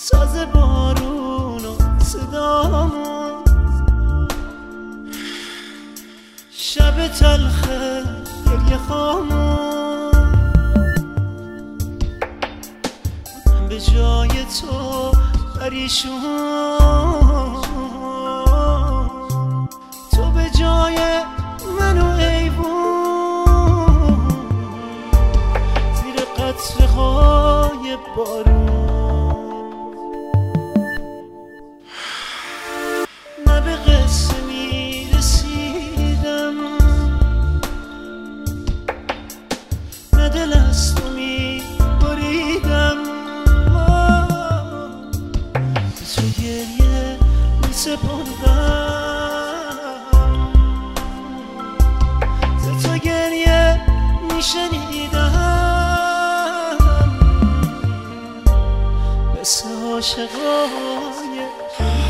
ساز بارون و صدامون، شب تلخه گریه خامون، به جای تو پریشون، تو به جای منو ایوون، زیر قطره های بارون. نه به قصه میرسیدم، نه دل از تو میبریدم، به تو گریه میسپردم، ز تو گریه میشنیدم، مثل عاشقای